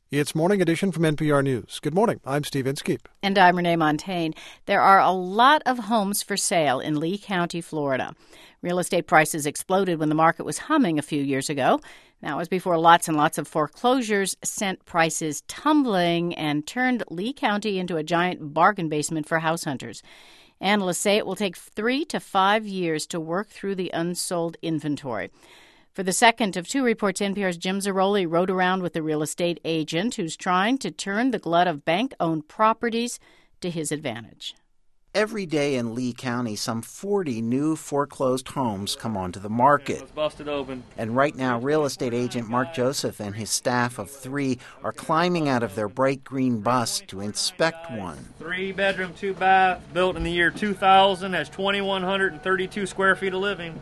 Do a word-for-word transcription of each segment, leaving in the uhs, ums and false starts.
It's Morning Edition from N P R News. Good morning. I'm Steve Inskeep. And I'm Renee Montagne. There are a lot of homes for sale in Lee County, Florida. Real estate prices exploded when the market was humming a few years ago. That was before lots and lots of foreclosures sent prices tumbling and turned Lee County into a giant bargain basement for house hunters. Analysts say it will take three to five years to work through the unsold inventory. For the second of two reports, N P R's Jim Zarroli rode around with a real estate agent who's trying to turn the glut of bank-owned properties to his advantage. Every day in Lee County, some forty new foreclosed homes come onto the market. Let's bust it open. And right now, real estate agent Mark Joseph and his staff of three are climbing out of their bright green bus to inspect one. Three bedroom, two bath, built in the year two thousand, has two thousand one hundred thirty-two square feet of living.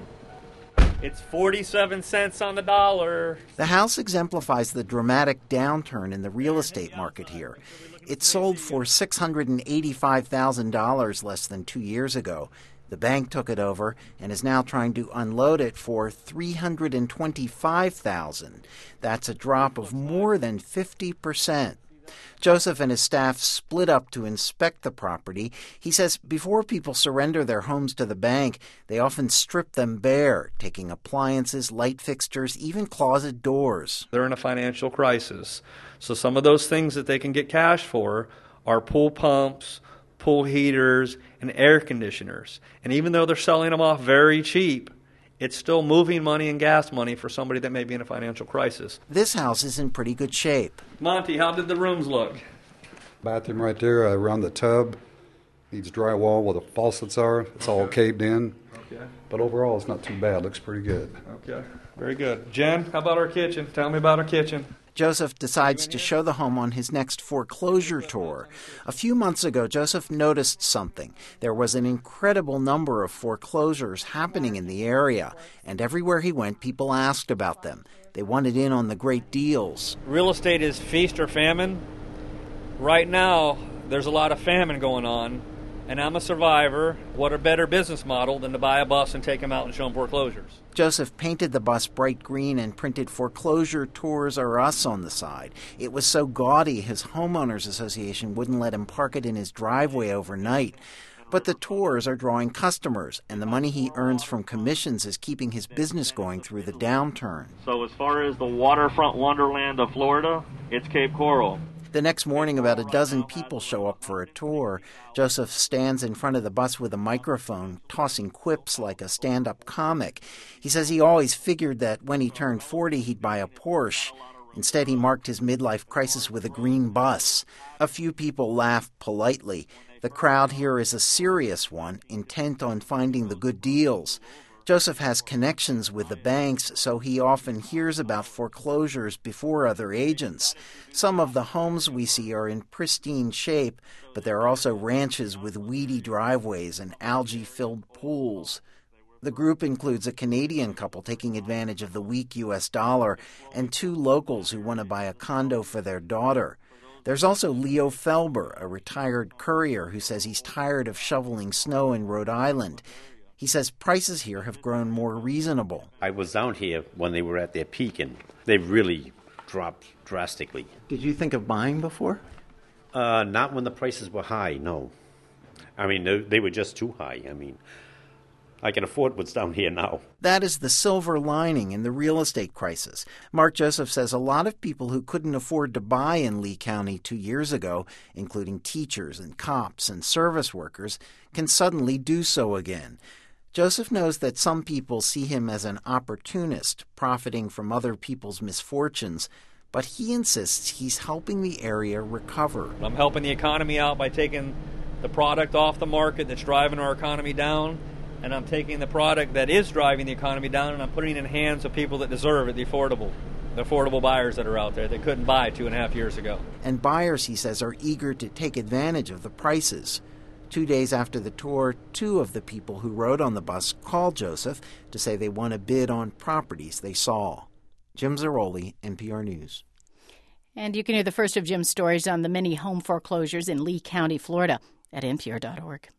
It's forty-seven cents on the dollar. The house exemplifies the dramatic downturn in the real estate market here. It sold for six hundred eighty-five thousand dollars less than two years ago. The bank took it over and is now trying to unload it for three hundred twenty-five thousand dollars. That's a drop of more than fifty percent. Joseph and his staff split up to inspect the property. He says before people surrender their homes to the bank, they often strip them bare, taking appliances, light fixtures, even closet doors. They're in a financial crisis. So some of those things that they can get cash for are pool pumps, pool heaters, and air conditioners. And even though they're selling them off very cheap, it's still moving money and gas money for somebody that may be in a financial crisis. This house is in pretty good shape. Monty, how did the rooms look? Bathroom right there uh, around the tub. Needs drywall where the faucets are. It's all caved in. Okay. But overall, it's not too bad. Looks pretty good. Okay. Very good. Jen, how about our kitchen? Tell me about our kitchen. Joseph decides to show the home on his next foreclosure tour. A few months ago, Joseph noticed something. There was an incredible number of foreclosures happening in the area, and everywhere he went, people asked about them. They wanted in on the great deals. Real estate is feast or famine. Right now, there's a lot of famine going on, and I'm a survivor. What a better business model than to buy a bus and take them out and show them foreclosures. Joseph painted the bus bright green and printed "Foreclosure Tours Are Us" on the side. It was so gaudy, his homeowners association wouldn't let him park it in his driveway overnight. But the tours are drawing customers, and the money he earns from commissions is keeping his business going through the downturn. So as far as the waterfront wonderland of Florida, it's Cape Coral. The next morning, about a dozen people show up for a tour. Joseph stands in front of the bus with a microphone, tossing quips like a stand-up comic. He says he always figured that when he turned forty, he'd buy a Porsche. Instead, he marked his midlife crisis with a green bus. A few people laugh politely. The crowd here is a serious one, intent on finding the good deals. Joseph has connections with the banks, so he often hears about foreclosures before other agents. Some of the homes we see are in pristine shape, but there are also ranches with weedy driveways and algae-filled pools. The group includes a Canadian couple taking advantage of the weak U S dollar and two locals who want to buy a condo for their daughter. There's also Leo Felber, a retired courier who says he's tired of shoveling snow in Rhode Island. He says prices here have grown more reasonable. I was down here when they were at their peak, and they've really dropped drastically. Did you think of buying before? Uh, not when the prices were high, no. I mean, they, they were just too high. I mean, I can afford what's down here now. That is the silver lining in the real estate crisis. Mark Joseph says a lot of people who couldn't afford to buy in Lee County two years ago, including teachers and cops and service workers, can suddenly do so again. Joseph knows that some people see him as an opportunist, profiting from other people's misfortunes, but he insists he's helping the area recover. I'm helping the economy out by taking the product off the market that's driving our economy down, and I'm taking the product that is driving the economy down and I'm putting it in hands of people that deserve it, the affordable, the affordable buyers that are out there that couldn't buy two and a half years ago. And buyers, he says, are eager to take advantage of the prices. Two days after the tour, two of the people who rode on the bus called Joseph to say they want to bid on properties they saw. Jim Zarroli, N P R News. And you can hear the first of Jim's stories on the many home foreclosures in Lee County, Florida at N P R dot org.